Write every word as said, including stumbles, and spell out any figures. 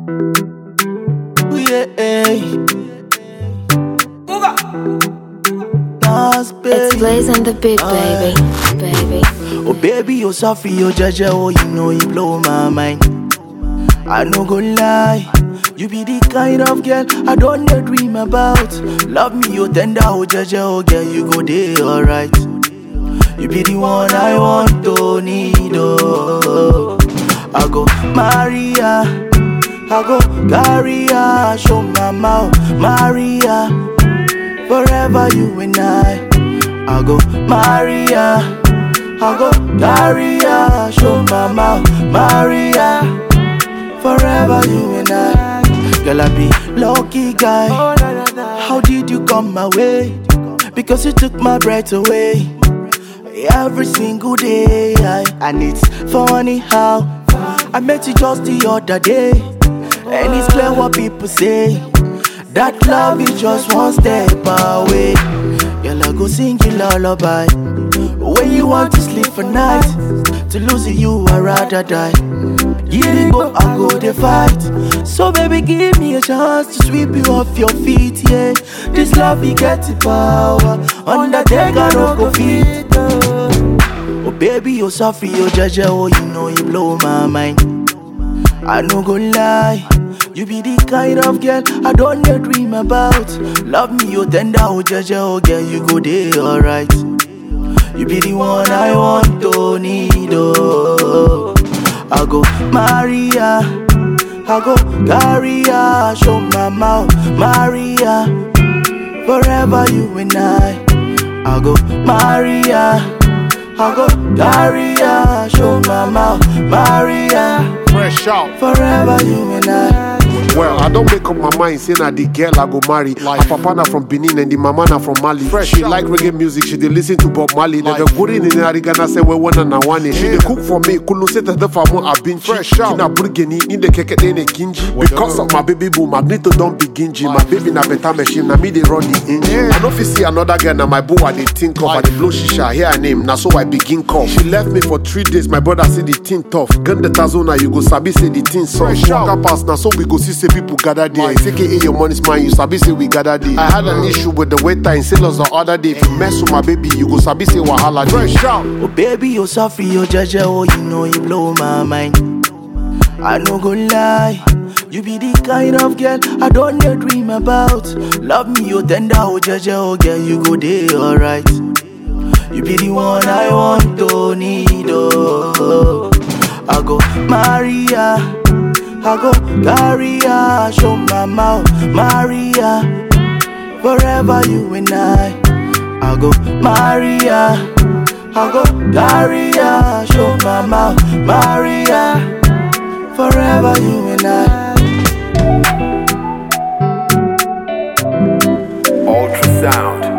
Yeah, Nas, It's baby. Blaze and the beat, baby, baby. Oh baby, you suffer, you judge, oh you know you blow my mind. I no go lie, you be the kind of girl I don't dare dream about. Love me, you tender, oh judge, oh girl, you go there alright. You be the one I want to need, oh. I go Maria, I go Garia, show my mouth, Maria. Forever you and I. I go Maria, I go Garia, show my mouth, Maria. Forever you and I. Girl, I be lucky guy. How did you come my way? Because you took my breath away. Every single day, I, and it's funny how I met you just the other day, and it's clear what people say, that love is just one step away. Girl, I go sing you lullaby when you want to sleep for night. To lose you, I'd rather die. Give it go, I go the fight. So baby, give me a chance to sweep you off your feet, yeah. This love, you get the power. Undertaker, no go fit. Oh baby, you suffer, you judge, oh you know you blow my mind. I no go lie, you be the kind of girl I don't dare dream about. Love me, you tender, oh judge, oh girl, you go there alright. You be the one I want to need, oh. I go Maria, I go Garia, show my mouth, Maria. Forever you and I. I go Maria, I go Garia, show my mouth, Maria. Fresh out. Forever you and I. Well, I don't make up my mind saying that the girl I go marry. Like papa na from Benin and the mama na from Mali. Fresh she out. Like reggae music, she dey listen to Bob Marley. Like never put in in Arigana say we wanna na one. She dey cook for me, kulu say the famo I've been fresh out. Kina burgeni in the keke de ne kinji. Because of my baby boo, Magneto don't be gingy. My baby na better machine, na me they run the engine. I know if you see another girl na my boo I dey think of. I dey blow shisha, hear her name, na so I begin call. She left me for three days, my brother say the thing tough. Gun the tazona, you go sabi say the thing soft. Walk pass na so we go see say people gather there. It's A K A your money's mine, you sabi say we gather there. I had an issue with the waiter in sales the other day. If you mess with my baby, you go sabi say wahala. Fresh out. Oh baby, you suffer, you judge, oh you know you blow my mind. I no go lie, you be the kind of girl I don't dare dream about. Love me, you tender, oh judge, oh girl, you go there alright. You be the one I want to need, oh. I go Maria, I go Garia, show my mouth, Maria. Forever you and I. I go Maria, I go Garia, show my mouth, Maria. Forever you and I. Ultrasound.